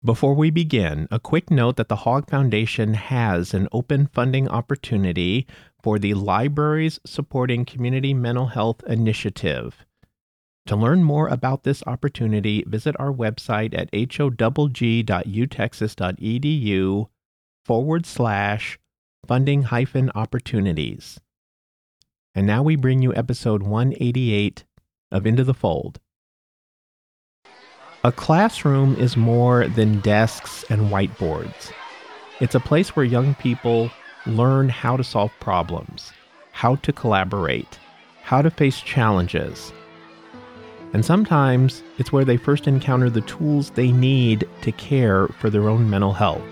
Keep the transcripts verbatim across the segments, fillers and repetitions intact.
Before we begin, a quick note that the Hogg Foundation has an open funding opportunity for the Libraries Supporting Community Mental Health Initiative. To learn more about this opportunity, visit our website at hogg.utexas.edu forward slash funding hyphen opportunities. And now we bring you episode one eighty-eight of Into the Fold. A classroom is more than desks and whiteboards. It's a place where young people learn how to solve problems, how to collaborate, how to face challenges. And sometimes it's where they first encounter the tools they need to care for their own mental health.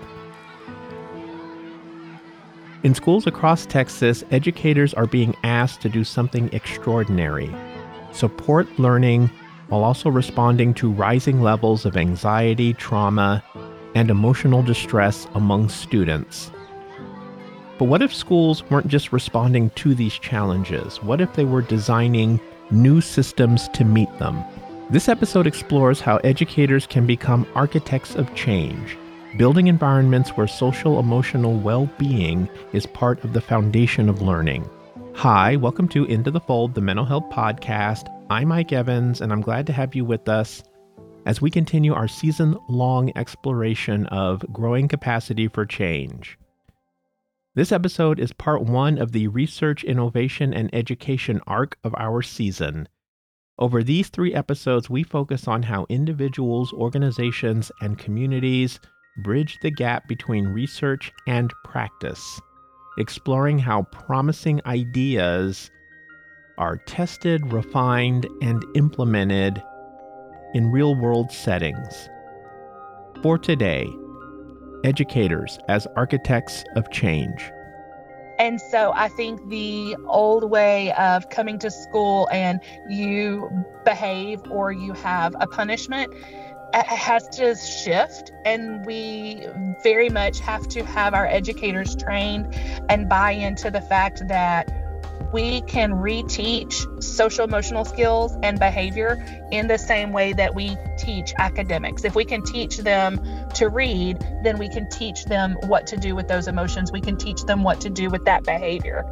In schools across Texas, educators are being asked to do something extraordinary: support learning while also responding to rising levels of anxiety, trauma, and emotional distress among students. But what if schools weren't just responding to these challenges? What if they were designing new systems to meet them? This episode explores how educators can become architects of change, building environments where social emotional well-being is part of the foundation of learning. Hi, welcome to Into the Fold, the Mental Health Podcast. I'm Mike Evans, and I'm glad to have you with us as we continue our season-long exploration of growing capacity for change. This episode is part one of the research, innovation, and education arc of our season. Over these three episodes, we focus on how individuals, organizations, and communities bridge the gap between research and practice, exploring how promising ideas are tested, refined, and implemented in real-world settings. For today, educators as architects of change. And so I think the old way of coming to school and you behave or you have a punishment has to shift, and we very much have to have our educators trained and buy into the fact that we can reteach social emotional skills and behavior in the same way that we teach academics. If we can teach them to read, then we can teach them what to do with those emotions. We can teach them what to do with that behavior.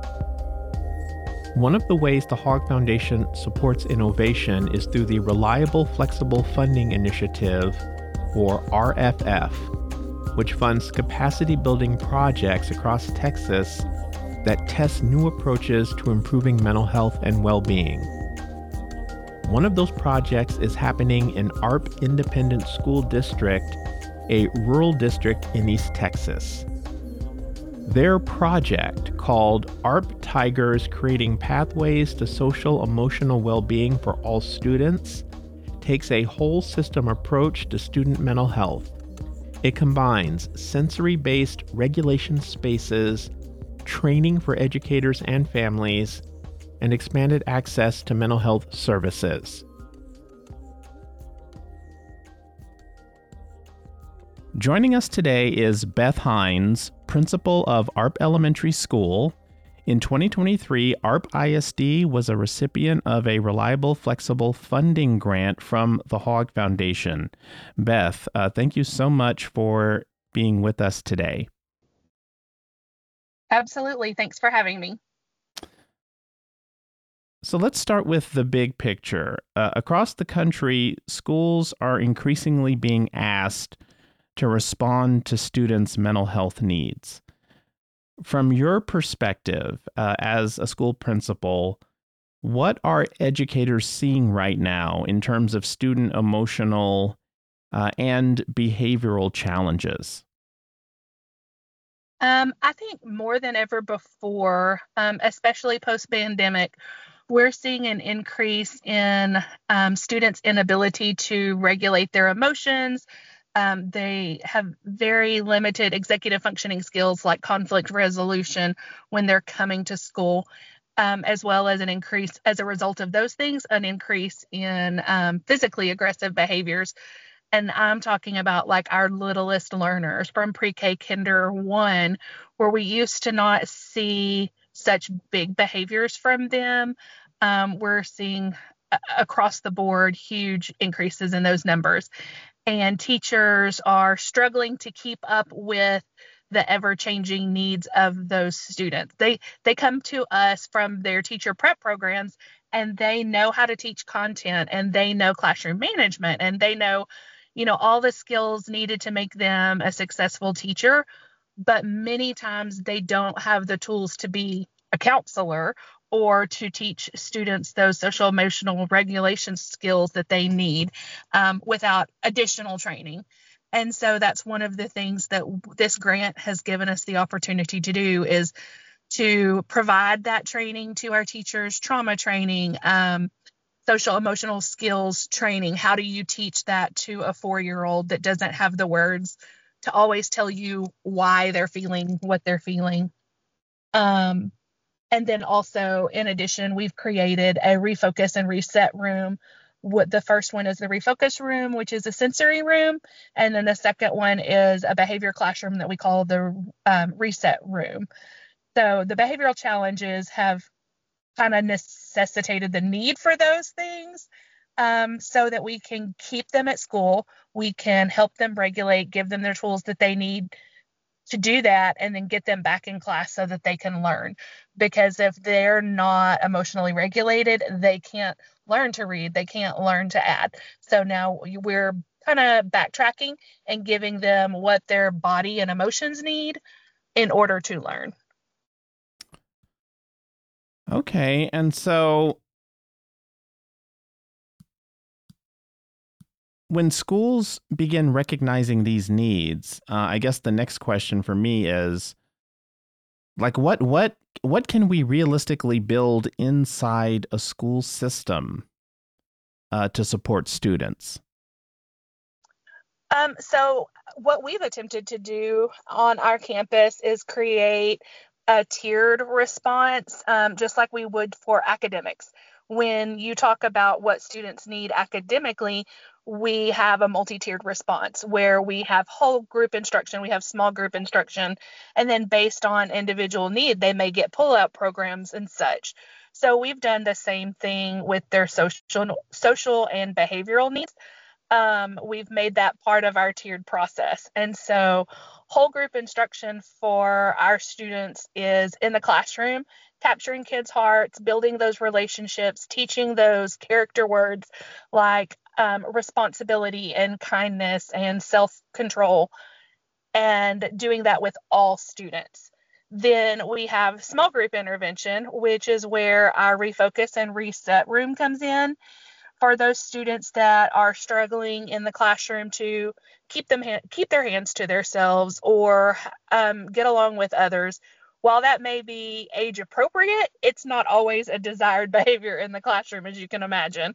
One of the ways the Hogg Foundation supports innovation is through the Reliable Flexible Funding Initiative, or R F F, which funds capacity building projects across Texas that test new approaches to improving mental health and well-being. One of those projects is happening in A R P Independent School District, a rural district in East Texas. Their project, called A R P Tigers Creating Pathways to Social Emotional Well-Being for All Students, takes a whole system approach to student mental health. It combines sensory-based regulation spaces, training for educators and families, and expanded access to mental health services. Joining us today is Beth Hines, principal of A R P Elementary School. In twenty twenty-three, A R P I S D was a recipient of a Reliable Flexible Funding grant from the Hogg Foundation. Beth, uh, thank you so much for being with us today. Absolutely. Thanks for having me. So let's start with the big picture. Uh, across the country, schools are increasingly being asked to respond to students' mental health needs. From your perspective, uh, as a school principal, what are educators seeing right now in terms of student emotional uh, and behavioral challenges? Um, I think more than ever before, um, especially post-pandemic, we're seeing an increase in um, students' inability to regulate their emotions. Um, they have very limited executive functioning skills like conflict resolution when they're coming to school, um, as well as an increase, as a result of those things, an increase in um, physically aggressive behaviors. And I'm talking about like our littlest learners from pre-K kinder one, where we used to not see such big behaviors from them. Um, we're seeing uh, across the board huge increases in those numbers. and teachers are struggling to keep up with the ever-changing needs of those students. They they come to us from their teacher prep programs, and they know how to teach content, and they know classroom management, and they know, you know, all the skills needed to make them a successful teacher. But many times they don't have the tools to be a counselor or to teach students those social emotional regulation skills that they need um, without additional training. And so that's one of the things that this grant has given us the opportunity to do, is to provide that training to our teachers, trauma training, um, social emotional skills training. How do you teach that to a four-year-old that doesn't have the words to always tell you why they're feeling what they're feeling? Um, and then also, in addition, we've created a refocus and reset room. What the first one is the refocus room, which is a sensory room, and then the second one is a behavior classroom that we call the um, reset room. So the behavioral challenges have kind of necessitated the need for those things, um, so that we can keep them at school. We can help them regulate, give them their tools that they need to do that, and then get them back in class so that they can learn. Because if they're not emotionally regulated, they can't learn to read, they can't learn to add. So now we're kind of backtracking and giving them what their body and emotions need in order to learn. Okay, and so when schools begin recognizing these needs, uh, I guess the next question for me is, like, what what what can we realistically build inside a school system uh, to support students? Um, so what we've attempted to do on our campus is create a tiered response, um, just like we would for academics. When you talk about what students need academically, we have a multi-tiered response where we have whole group instruction, we have small group instruction, and then based on individual need, they may get pull-out programs and such. So we've done the same thing with their social, social and behavioral needs. Um, we've made that part of our tiered process. And so whole group instruction for our students is in the classroom, capturing kids' hearts, building those relationships, teaching those character words like um, responsibility and kindness and self-control, and doing that with all students. Then we have small group intervention, which is where our refocus and reset room comes in for those students that are struggling in the classroom to keep them ha- keep their hands to themselves or um, get along with others. While that may be age appropriate, it's not always a desired behavior in the classroom, as you can imagine.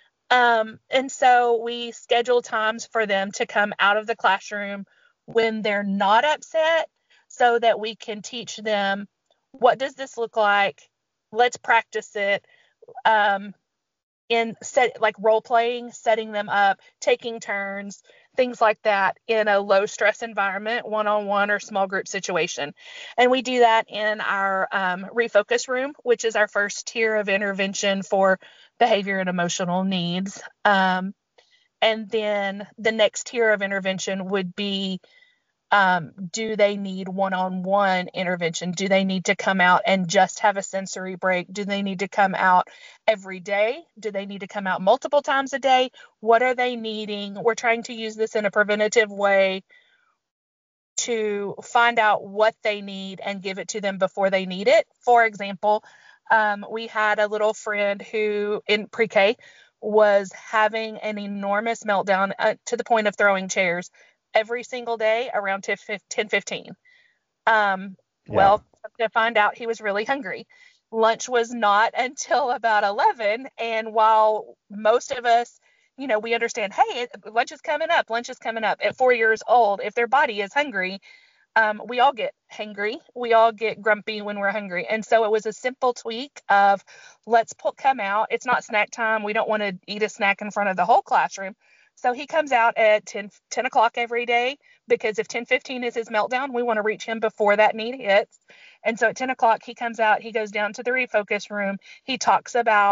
Um, and so we schedule times for them to come out of the classroom when they're not upset, so that we can teach them, what does this look like? Let's practice it. Um, in set like role playing, setting them up, taking turns, things like that in a low stress environment, one-on-one or small group situation. And we do that in our um, refocus room, which is our first tier of intervention for behavior and emotional needs. Um, and then the next tier of intervention would be, um, do they need one-on-one intervention? Do they need to come out and just have a sensory break? Do they need to come out every day? Do they need to come out multiple times a day? What are they needing? We're trying to use this in a preventative way to find out what they need and give it to them before they need it. For example, um, we had a little friend who in pre-K was having an enormous meltdown uh, to the point of throwing chairs every single day around ten fifteen. Um, Yeah. Well, to find out, he was really hungry. Lunch was not until about eleven. And while most of us, you know, we understand, hey, it, lunch is coming up, lunch is coming up at four years old, if their body is hungry, um, we all get hangry. We all get grumpy when we're hungry. And so it was a simple tweak of, let's pull, come out. It's not snack time. We don't want to eat a snack in front of the whole classroom. So he comes out at ten, ten o'clock every day, because if ten fifteen is his meltdown, we want to reach him before that need hits. And so at ten o'clock, he comes out, he goes down to the refocus room. He talks about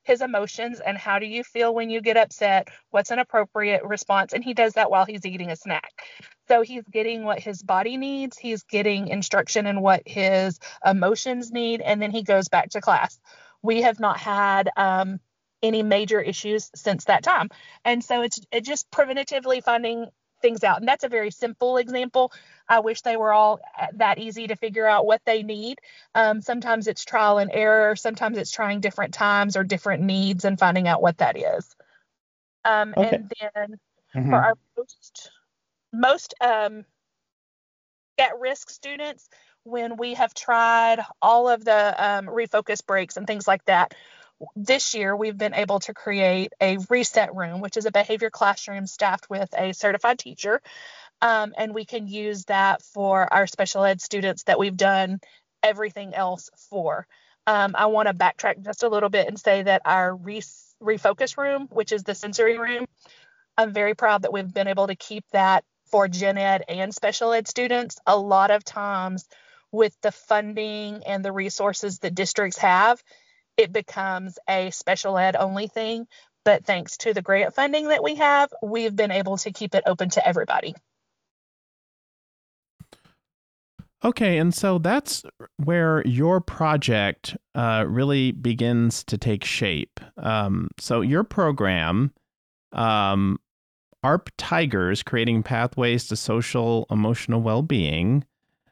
his emotions and how do you feel when you get upset? What's an appropriate response? And he does that while he's eating a snack. So he's getting what his body needs. He's getting instruction in what his emotions need. And then he goes back to class. We have not had um, any major issues since that time. And so it's it just preventatively finding things out. And that's a very simple example. I wish they were all that easy to figure out what they need. Um, sometimes it's trial and error. Sometimes it's trying different times or different needs and finding out what that is. Um, Okay. And then Mhm. for our most, most um, at-risk students, when we have tried all of the um, refocus breaks and things like that, this year we've been able to create a reset room, which is a behavior classroom staffed with a certified teacher. Um, and we can use that for our special ed students that we've done everything else for. Um, I want to backtrack just a little bit and say that our re- refocus room, which is the sensory room, I'm very proud that we've been able to keep that for gen ed and special ed students. A lot of times with the funding and the resources that districts have, it becomes a special ed only thing. But thanks to the grant funding that we have, we've been able to keep it open to everybody. Okay, and so that's where your project uh, really begins to take shape. Um, so your program, um, A R P Tigers, Creating Pathways to Social Emotional Well-Being,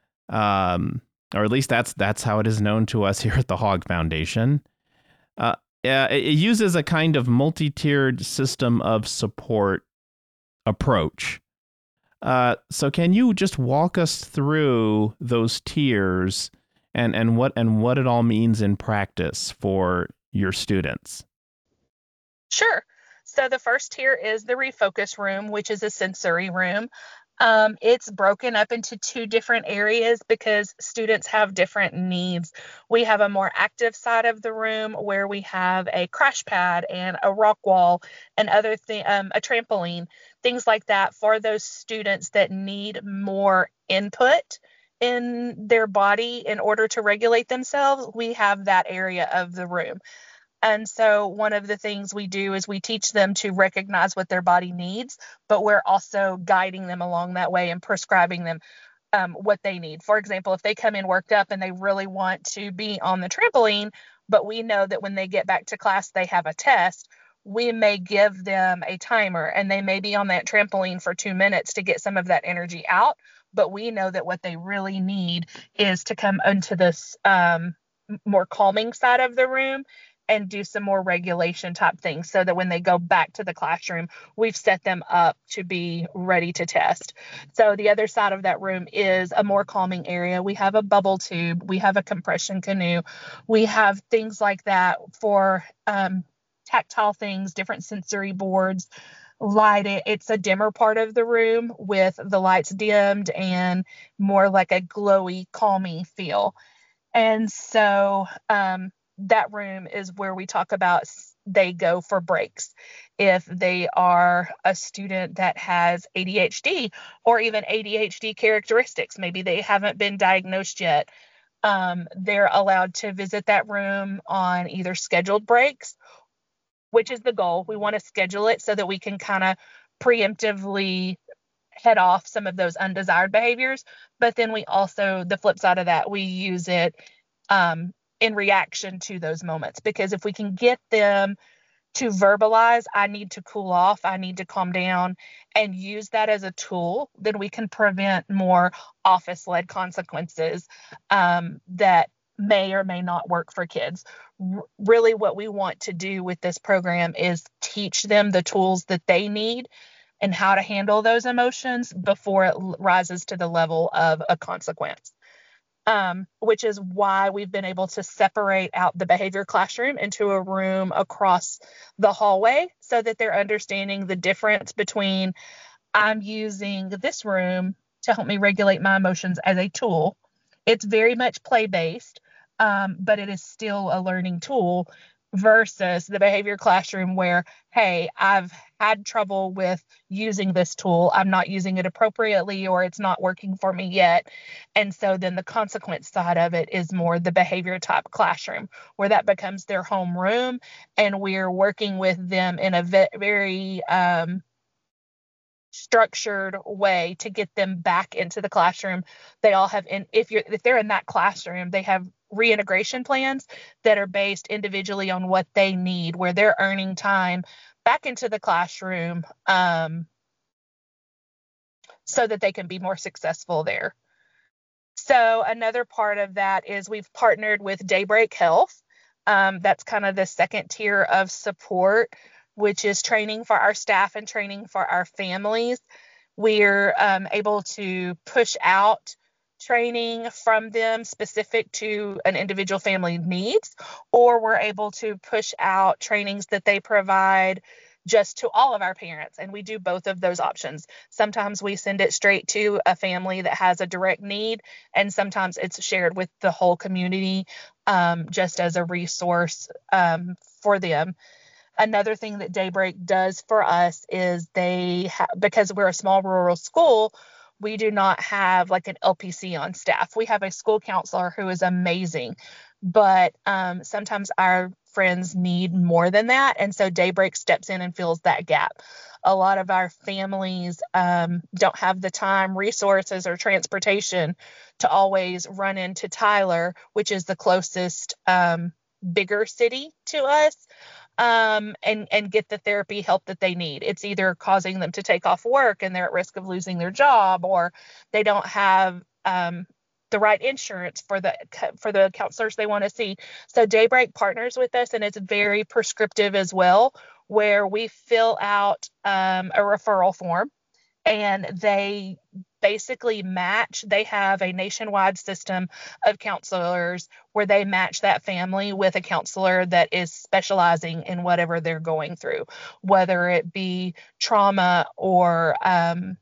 um, or at least that's that's how it is known to us here at the Hogg Foundation. Uh, uh, it uses a kind of multi-tiered system of support approach. Uh, so can you just walk us through those tiers and, and what and what it all means in practice for your students? Sure. So the first tier is the refocus room, which is a sensory room. Um, it's broken up into two different areas because students have different needs. We have a more active side of the room where we have a crash pad and a rock wall and other thing, um, a trampoline, things like that for those students that need more input in their body in order to regulate themselves. We have that area of the room. And so one of the things we do is we teach them to recognize what their body needs, but we're also guiding them along that way and prescribing them um, what they need. For example, if they come in worked up and they really want to be on the trampoline, but we know that when they get back to class, they have a test, we may give them a timer and they may be on that trampoline for two minutes to get some of that energy out. But we know that what they really need is to come into this um, more calming side of the room and do some more regulation type things so that when they go back to the classroom, we've set them up to be ready to test. So the other side of that room is a more calming area. We have a bubble tube. We have a compression canoe. We have things like that for um, tactile things, different sensory boards, light it. It's a dimmer part of the room with the lights dimmed and more like a glowy, calmy feel. And so um, that room is where we talk about they go for breaks. If they are a student that has A D H D or even A D H D characteristics, maybe they haven't been diagnosed yet, um, they're allowed to visit that room on either scheduled breaks, which is the goal. We want to schedule it so that we can kind of preemptively head off some of those undesired behaviors. But then we also, the flip side of that, we use it um, in reaction to those moments. Because if we can get them to verbalize, I need to cool off, I need to calm down, and use that as a tool, then we can prevent more office-led consequences um, that may or may not work for kids. R- really, what we want to do with this program is teach them the tools that they need and how to handle those emotions before it l- rises to the level of a consequence. Um, which is why we've been able to separate out the behavior classroom into a room across the hallway so that they're understanding the difference between I'm using this room to help me regulate my emotions as a tool. It's very much play based, um, but it is still a learning tool versus the behavior classroom where, hey, I've had trouble with using this tool. I'm not using it appropriately, or it's not working for me yet. And so then the consequence side of it is more the behavior type classroom, where that becomes their homeroom, and we're working with them in a ve- very um, structured way to get them back into the classroom. They all have, in if you're if they're in that classroom, they have reintegration plans that are based individually on what they need, where they're earning time back into the classroom, um, so that they can be more successful there. So another part of that is we've partnered with Daybreak Health. Um, that's kind of the second tier of support, which is training for our staff and training for our families. We're um, able to push out training from them specific to an individual family needs, or we're able to push out trainings that they provide just to all of our parents. And we do both of those options. Sometimes we send it straight to a family that has a direct need, and sometimes it's shared with the whole community, um, just as a resource um, for them. Another thing that Daybreak does for us is they, ha- because we're a small rural school, we do not have like an L P C on staff. We have a school counselor who is amazing, but um, sometimes our friends need more than that. And so Daybreak steps in and fills that gap. A lot of our families um, don't have the time, resources, or transportation to always run into Tyler, which is the closest um, bigger city to us, um, and, and get the therapy help that they need. It's either causing them to take off work and they're at risk of losing their job, or they don't have um, the right insurance for the for the counselors they want to see. So Daybreak partners with us, and it's very prescriptive as well, where we fill out um, a referral form, and they basically match. They have a nationwide system of counselors where they match that family with a counselor that is specializing in whatever they're going through, whether it be trauma or um,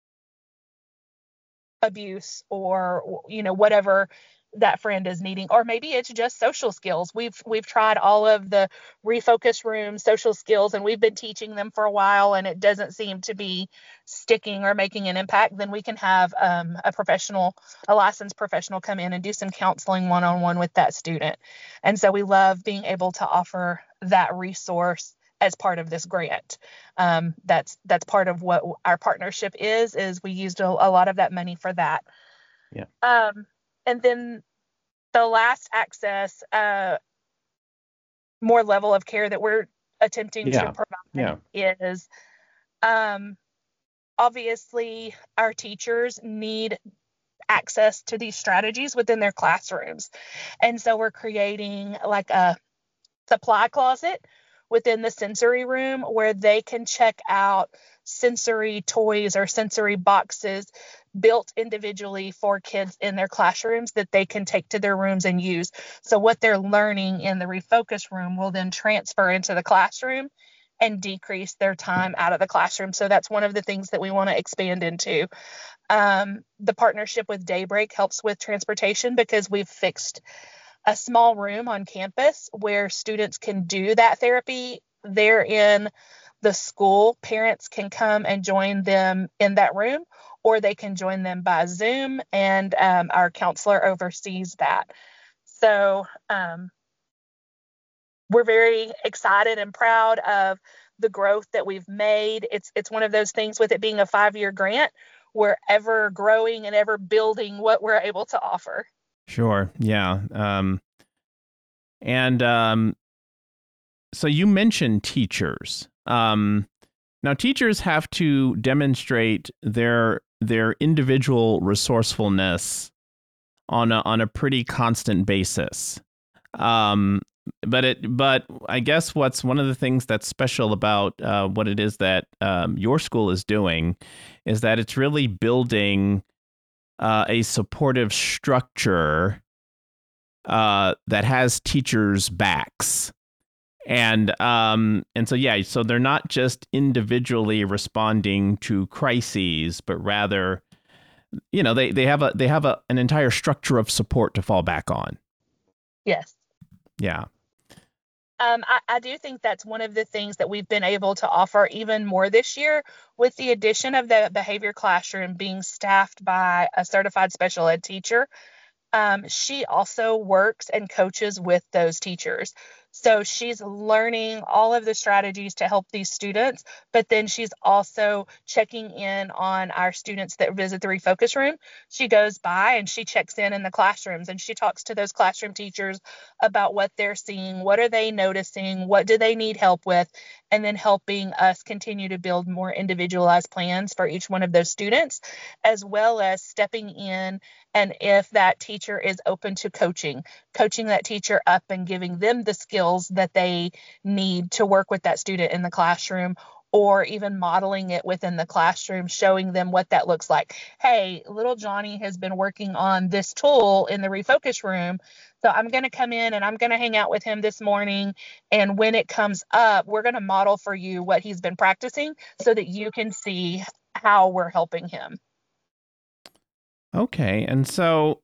abuse, or you know whatever that friend is needing, or maybe it's just social skills. We've we've tried all of the refocus room social skills, and we've been teaching them for a while, and it doesn't seem to be sticking or making an impact. Then we can have um, a professional, a licensed professional, come in and do some counseling one-on-one with that student. And so we love being able to offer that resource as part of this grant. Um, that's that's part of what our partnership is. Is we used a, a lot of that money for that. Yeah. Um, and then the last access, uh, more level of care that we're attempting Yeah. to provide Yeah. is um, obviously our teachers need access to these strategies within their classrooms. And so we're creating like a supply closet within the sensory room where they can check out sensory toys or sensory boxes built individually for kids in their classrooms that they can take to their rooms and use. So what they're learning in the refocus room will then transfer into the classroom and decrease their time out of the classroom. So that's one of the things that we want to expand into. Um, the partnership with Daybreak helps with transportation because we've fixed a small room on campus where students can do that therapy. They're in the school. Parents can come and join them in that room, or they can join them by Zoom, and um, our counselor oversees that. So um, we're very excited and proud of the growth that we've made. It's it's one of those things, with it being a five-year grant, we're ever growing and ever building what we're able to offer. Sure. Yeah. Um, and um, so you mentioned teachers. Um, now, teachers have to demonstrate their their individual resourcefulness on a, on a pretty constant basis. Um, but it but I guess what's one of the things that's special about uh, what it is that um, your school is doing is that it's really building uh, a supportive structure uh, that has teachers' backs. And um, and so, yeah, so they're not just individually responding to crises, but rather, you know, they, they have a they have a, an entire structure of support to fall back on. Yes. Yeah. Um, I, I do think that's one of the things that we've been able to offer even more this year with the addition of the behavior classroom being staffed by a certified special ed teacher. Um, she also works and coaches with those teachers. So she's learning all of the strategies to help these students, but then she's also checking in on our students that visit the refocus room. She goes by and she checks in in the classrooms and she talks to those classroom teachers about what they're seeing, what are they noticing, what do they need help with, and then helping us continue to build more individualized plans for each one of those students, as well as stepping in. And if that teacher is open to coaching, coaching that teacher up and giving them the skills that they need to work with that student in the classroom, or even modeling it within the classroom, showing them what that looks like. Hey, little Johnny has been working on this tool in the refocus room. So I'm going to come in and I'm going to hang out with him this morning. And when it comes up, we're going to model for you what he's been practicing so that you can see how we're helping him. Okay, and so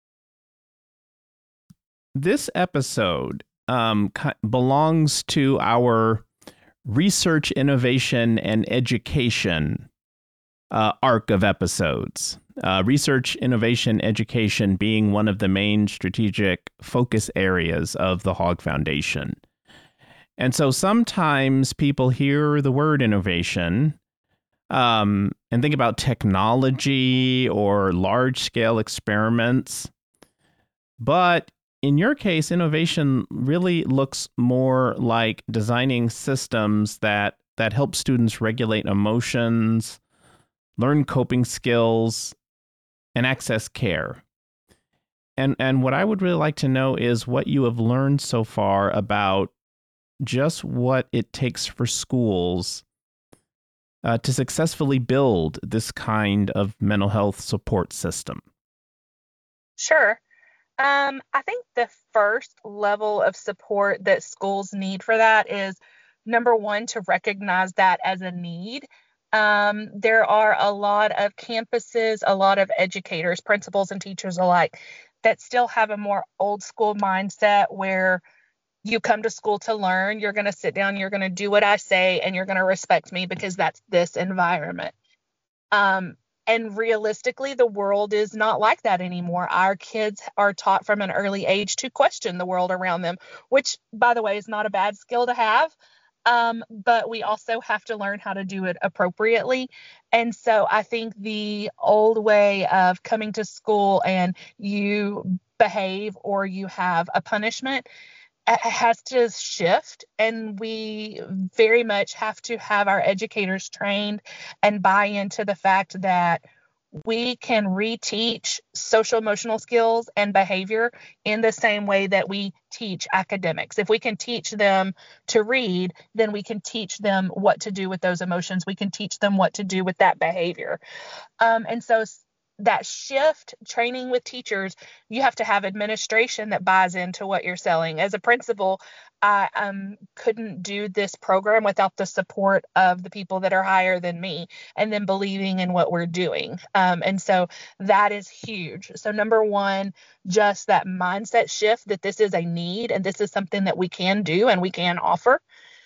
this episode um, belongs to our research, innovation, and education uh, arc of episodes. Uh, research, innovation, education being one of the main strategic focus areas of the Hogg Foundation. And so sometimes people hear the word innovation um, and think about technology or large-scale experiments. But in your case, innovation really looks more like designing systems that, that help students regulate emotions, learn coping skills, and access care. And, and what I would really like to know is what you have learned so far about just what it takes for schools Uh, to successfully build this kind of mental health support system. Sure. Um, I think the first level of support that schools need for that is, number one, to recognize that as a need. Um, there are a lot of campuses, a lot of educators, principals, and teachers alike that still have a more old school mindset where you come to school to learn, you're going to sit down, you're going to do what I say, and you're going to respect me because that's this environment. Um, and realistically, the world is not like that anymore. Our kids are taught from an early age to question the world around them, which, by the way, is not a bad skill to have. Um, but we also have to learn how to do it appropriately. And so I think the old way of coming to school and you behave or you have a punishment has to shift, and we very much have to have our educators trained and buy into the fact that we can reteach social emotional skills and behavior in the same way that we teach academics. If we can teach them to read, then we can teach them what to do with those emotions. We can teach them what to do with that behavior. Um, and so that shift, training with teachers, you have to have administration that buys into what you're selling. As a principal, I um, couldn't do this program without the support of the people that are higher than me and then believing in what we're doing. Um, and so that is huge. So number one, just that mindset shift that this is a need and this is something that we can do and we can offer.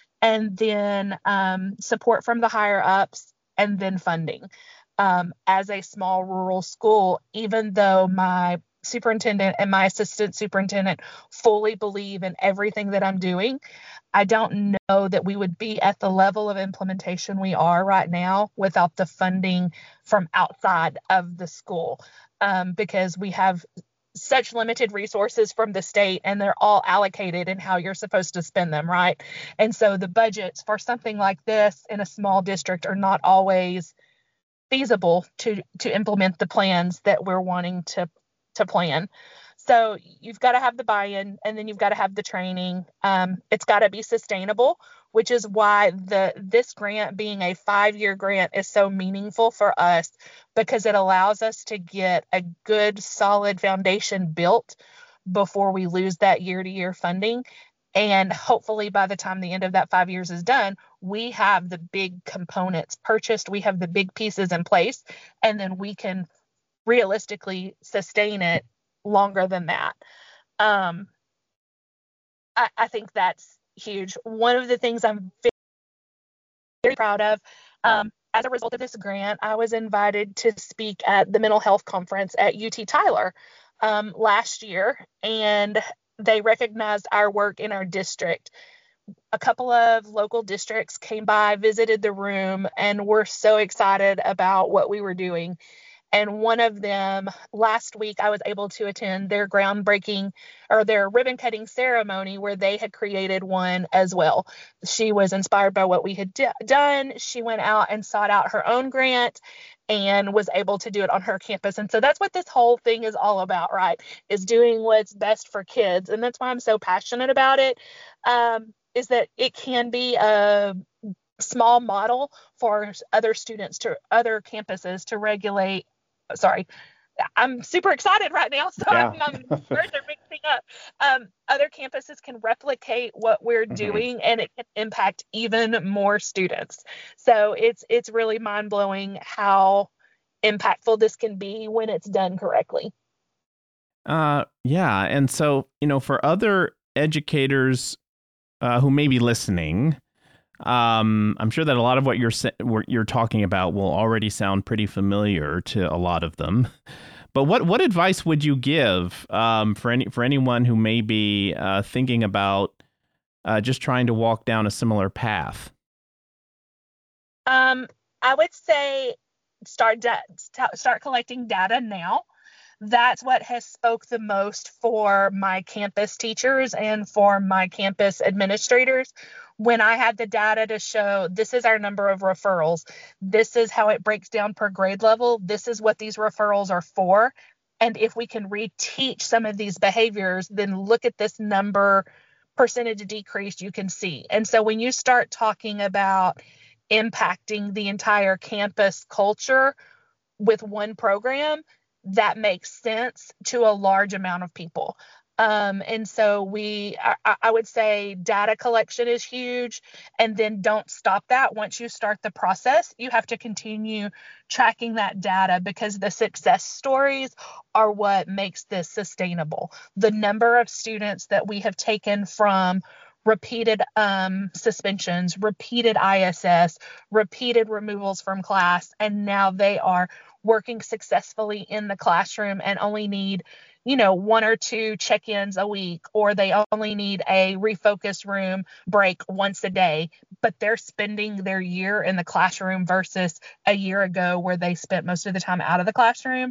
And then um, support from the higher ups, and then funding. Um, as a small rural school, even though my superintendent and my assistant superintendent fully believe in everything that I'm doing, I don't know that we would be at the level of implementation we are right now without the funding from outside of the school, um, because we have such limited resources from the state and they're all allocated in how you're supposed to spend them, right? And so the budgets for something like this in a small district are not always feasible to to implement the plans that we're wanting to to plan. So you've got to have the buy-in, and then you've got to have the training. Um, it's got to be sustainable, which is why the this grant being a five-year grant is so meaningful for us, because it allows us to get a good, solid foundation built before we lose that year-to-year funding. And hopefully by the time the end of that five years is done, we have the big components purchased, we have the big pieces in place, and then we can realistically sustain it longer than that. Um, I, I think that's huge. One of the things I'm very proud of, um, as a result of this grant, I was invited to speak at the mental health conference at U T Tyler um, last year, and they recognized our work in our district. A couple of local districts came by, visited the room, and were so excited about what we were doing. And one of them, last week, I was able to attend their groundbreaking or their ribbon cutting ceremony where they had created one as well. She was inspired by what we had d- done. She went out and sought out her own grant and was able to do it on her campus. And so that's what this whole thing is all about, right? Is doing what's best for kids. And that's why I'm so passionate about it, um, is that it can be a small model for other students to other campuses to regulate. Sorry, I'm super excited right now, so yeah. I'm, I'm words are mixing up. Um, other campuses can replicate what we're Mm-hmm. doing, and it can impact even more students. So it's it's really mind blowing how impactful this can be when it's done correctly. Uh, yeah, and so you know, for other educators uh, who may be listening, Um, I'm sure that a lot of what you're what you're talking about will already sound pretty familiar to a lot of them. But what what advice would you give um, for any for anyone who may be uh, thinking about uh, just trying to walk down a similar path? Um, I would say start da- start collecting data now. That's what has spoke the most for my campus teachers and for my campus administrators. When I had the data to show this is our number of referrals, this is how it breaks down per grade level, this is what these referrals are for. And if we can reteach some of these behaviors, then look at this number percentage decrease you can see. And so when you start talking about impacting the entire campus culture with one program, that makes sense to a large amount of people. Um, and so we, I, I would say data collection is huge, and then don't stop that. Once you start the process, you have to continue tracking that data because the success stories are what makes this sustainable. The number of students that we have taken from repeated um, suspensions, repeated I S S, repeated removals from class, and now they are working successfully in the classroom and only need, you know, one or two check-ins a week, or they only need a refocus room break once a day, but they're spending their year in the classroom versus a year ago where they spent most of the time out of the classroom.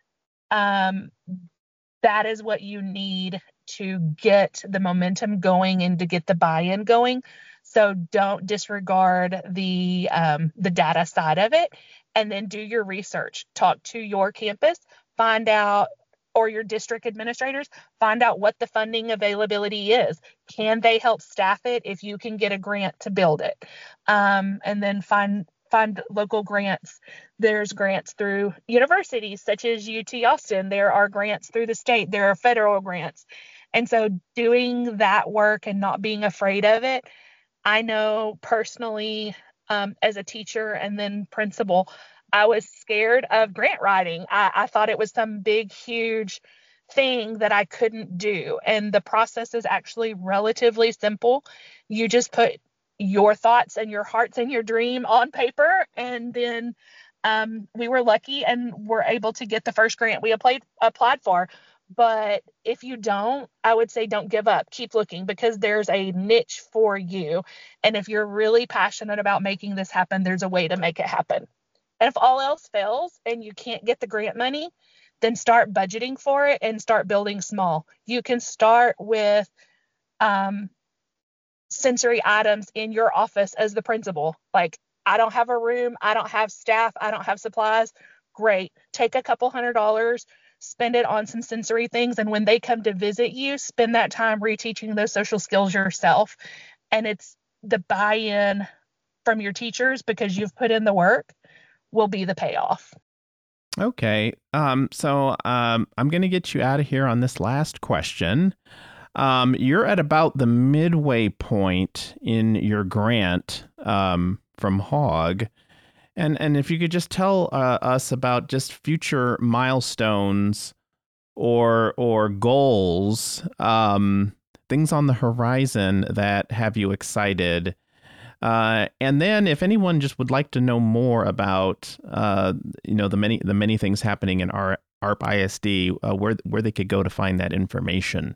Um, that is what you need to get the momentum going and to get the buy-in going. So don't disregard the um, the data side of it, and then do your research. Talk to your campus, find out, or your district administrators, find out what the funding availability is. Can they help staff it if you can get a grant to build it? Um, and then find find local grants. There's grants through universities such as U T Austin. There are grants through the state. There are federal grants. And so doing that work and not being afraid of it, I know personally, um, as a teacher and then principal, I was scared of grant writing. I, I thought it was some big, huge thing that I couldn't do. And the process is actually relatively simple. You just put your thoughts and your hearts and your dream on paper, and then um, we were lucky and were able to get the first grant we applied applied for. But if you don't, I would say don't give up. Keep looking, because there's a niche for you. And if you're really passionate about making this happen, there's a way to make it happen. And if all else fails and you can't get the grant money, then start budgeting for it and start building small. You can start with um, sensory items in your office as the principal. Like, I don't have a room, I don't have staff, I don't have supplies. Great. Take a couple hundred dollars, spend it on some sensory things. And when they come to visit you, spend that time reteaching those social skills yourself. And it's the buy-in from your teachers, because you've put in the work, will be the payoff. Okay. Um, so um, I'm going to get you out of here on this last question. Um, you're at about the midway point in your grant um, from Hogg. And and if you could just tell uh, us about just future milestones or or goals um, things on the horizon that have you excited. Uh, and then if anyone just would like to know more about, uh, you know, the many the many things happening in our A R P I S D, uh, where where they could go to find that information.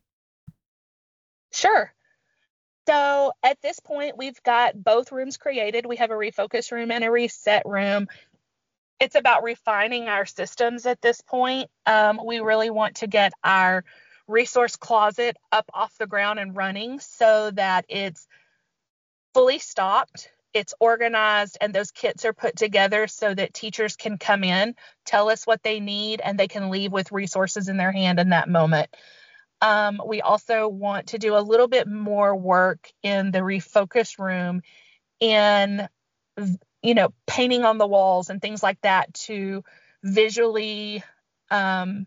Sure. So at this point, we've got both rooms created. We have a refocus room and a reset room. It's about refining our systems at this point. Um, we really want to get our resource closet up off the ground and running so that it's fully stocked, it's organized, and those kits are put together so that teachers can come in, tell us what they need, and they can leave with resources in their hand in that moment. Um, we also want to do a little bit more work in the refocus room in, you know, painting on the walls and things like that to visually um,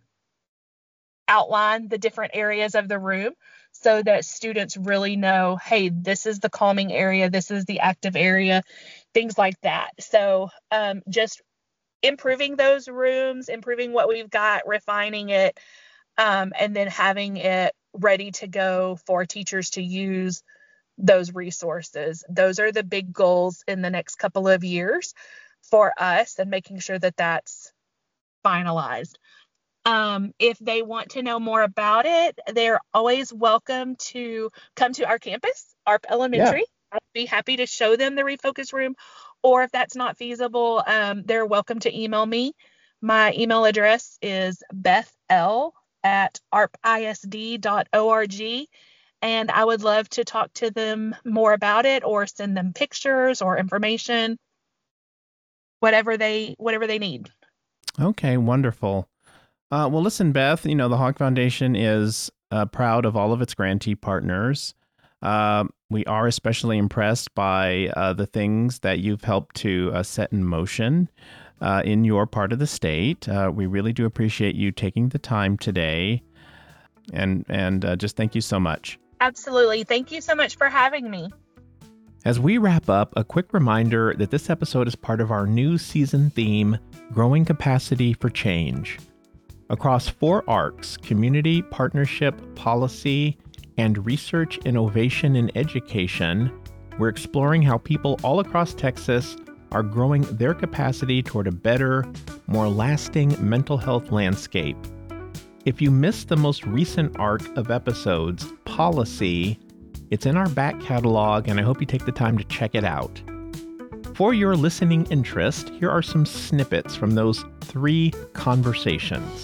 outline the different areas of the room so that students really know, hey, this is the calming area, this is the active area, things like that. So um, just improving those rooms, improving what we've got, refining it, um, and then having it ready to go for teachers to use those resources. Those are the big goals in the next couple of years for us, and making sure that that's finalized. Um, if they want to know more about it, they're always welcome to come to our campus, A R P Elementary. Yeah. I'd be happy to show them the refocus room, or if that's not feasible, um, they're welcome to email me. My email address is bethl at arpisd dot org, and I would love to talk to them more about it or send them pictures or information, whatever they whatever they need. Okay, wonderful. Uh, well, listen, Beth, you know, the Hogg Foundation is uh, proud of all of its grantee partners. Uh, we are especially impressed by uh, the things that you've helped to uh, set in motion uh, in your part of the state. Uh, we really do appreciate you taking the time today. And, and uh, just thank you so much. Absolutely. Thank you so much for having me. As we wrap up, a quick reminder that this episode is part of our new season theme, Growing Capacity for Change. Across four arcs, community, partnership, policy, and research, innovation, and education, we're exploring how people all across Texas are growing their capacity toward a better, more lasting mental health landscape. If you missed the most recent arc of episodes, Policy, it's in our back catalog, and I hope you take the time to check it out. For your listening interest, here are some snippets from those three conversations.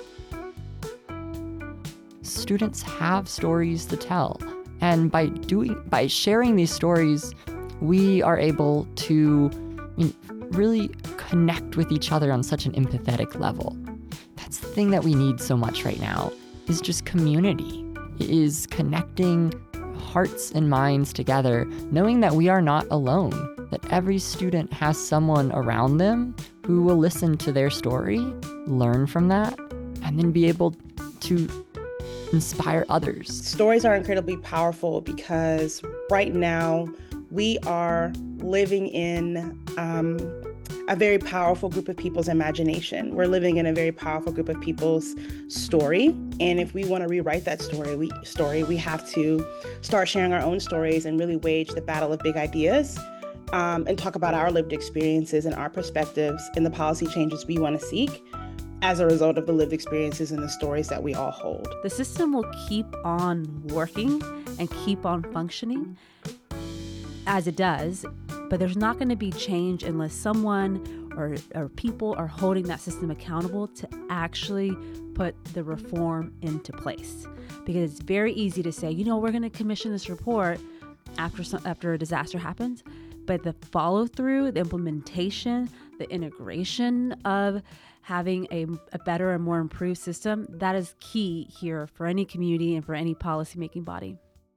Students have stories to tell, and by doing by sharing these stories, we are able to I mean, really connect with each other on such an empathetic level. That's the thing that we need so much right now, is just community. It is connecting hearts and minds together, knowing that we are not alone, that every student has someone around them who will listen to their story, learn from that, and then be able to inspire others. Stories are incredibly powerful because right now we are living in um, a very powerful group of people's imagination. We're living in a very powerful group of people's story. And if we want to rewrite that story, we, story, we have to start sharing our own stories and really wage the battle of big ideas um, and talk about our lived experiences and our perspectives and the policy changes we want to seek as a result of the lived experiences and the stories that we all hold. The system will keep on working and keep on functioning as it does, but there's not going to be change unless someone or, or people are holding that system accountable to actually put the reform into place. Because it's very easy to say, you know, we're going to commission this report after some, after a disaster happens, but the follow through, the implementation, the integration of having a, a better and more improved system, that is key here for any community and for any policymaking body.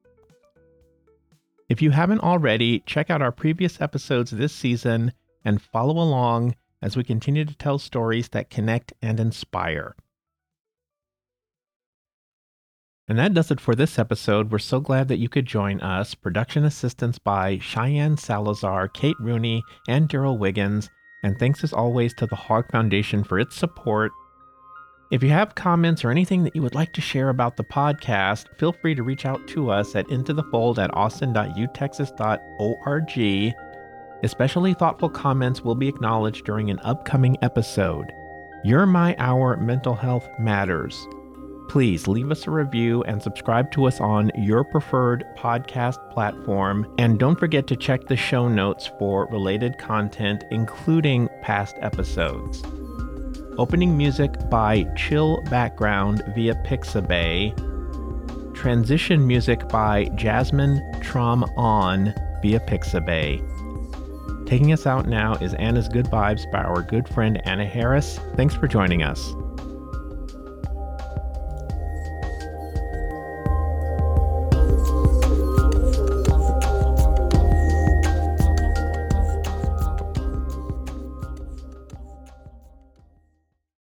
If you haven't already, check out our previous episodes this season and follow along as we continue to tell stories that connect and inspire. And that does it for this episode. We're so glad that you could join us. Production assistance by Cheyenne Salazar, Kate Rooney, and Daryl Wiggins. And thanks as always to the Hogg Foundation for its support. If you have comments or anything that you would like to share about the podcast, feel free to reach out to us at intothefold at austin dot u texas dot org. Especially thoughtful comments will be acknowledged during an upcoming episode. Your My Hour Mental Health Matters. Please leave us a review and subscribe to us on your preferred podcast platform. And don't forget to check the show notes for related content, including past episodes. Opening music by Chill Background via Pixabay. Transition music by Jasmine Trom On via Pixabay. Taking us out now is Anna's Good Vibes by our good friend Anna Harris. Thanks for joining us.